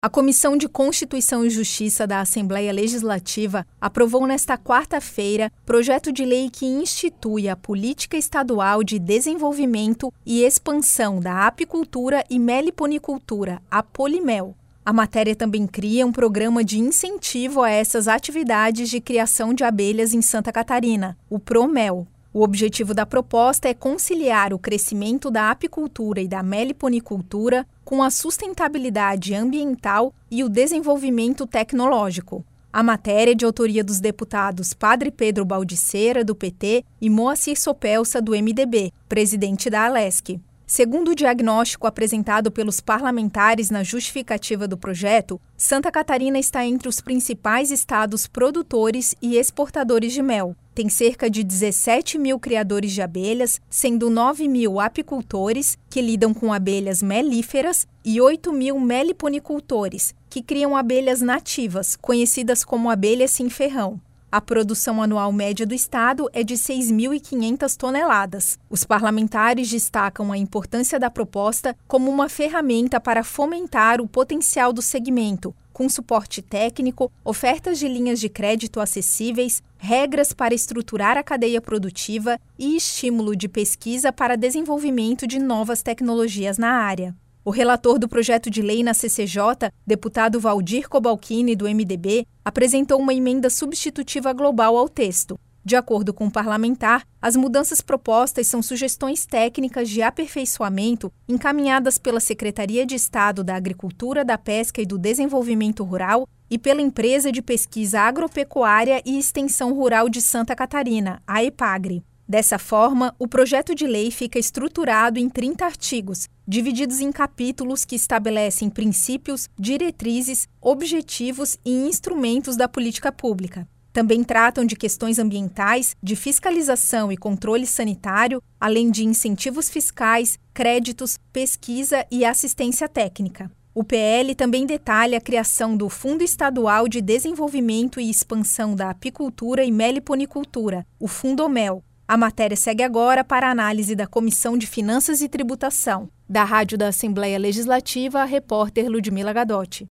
A Comissão de Constituição e Justiça da Assembleia Legislativa aprovou nesta quarta-feira projeto de lei que institui a Política Estadual de Desenvolvimento e Expansão da Apicultura e Meliponicultura, a Polimel. A matéria também cria um programa de incentivo a essas atividades de criação de abelhas em Santa Catarina, o ProMel. O objetivo da proposta é conciliar o crescimento da apicultura e da meliponicultura com a sustentabilidade ambiental e o desenvolvimento tecnológico. A matéria é de autoria dos deputados Padre Pedro Baldiceira, do PT, e Moacir Sopelsa, do MDB, presidente da Alesc. Segundo o diagnóstico apresentado pelos parlamentares na justificativa do projeto, Santa Catarina está entre os principais estados produtores e exportadores de mel. Tem cerca de 17 mil criadores de abelhas, sendo 9 mil apicultores, que lidam com abelhas melíferas, e 8 mil meliponicultores, que criam abelhas nativas, conhecidas como abelhas sem ferrão. A produção anual média do estado é de 6.500 toneladas. Os parlamentares destacam a importância da proposta como uma ferramenta para fomentar o potencial do segmento, com suporte técnico, ofertas de linhas de crédito acessíveis, regras para estruturar a cadeia produtiva e estímulo de pesquisa para desenvolvimento de novas tecnologias na área. O relator do projeto de lei na CCJ, deputado Valdir Cobalcini, do MDB, apresentou uma emenda substitutiva global ao texto. De acordo com o parlamentar, as mudanças propostas são sugestões técnicas de aperfeiçoamento encaminhadas pela Secretaria de Estado da Agricultura, da Pesca e do Desenvolvimento Rural e pela Empresa de Pesquisa Agropecuária e Extensão Rural de Santa Catarina, a EPAGRE. Dessa forma, o projeto de lei fica estruturado em 30 artigos, divididos em capítulos que estabelecem princípios, diretrizes, objetivos e instrumentos da política pública. Também tratam de questões ambientais, de fiscalização e controle sanitário, além de incentivos fiscais, créditos, pesquisa e assistência técnica. O PL também detalha a criação do Fundo Estadual de Desenvolvimento e Expansão da Apicultura e Meliponicultura, o Fundomel. A matéria segue agora para a análise da Comissão de Finanças e Tributação. Da Rádio da Assembleia Legislativa, a repórter Ludmila Gadotti.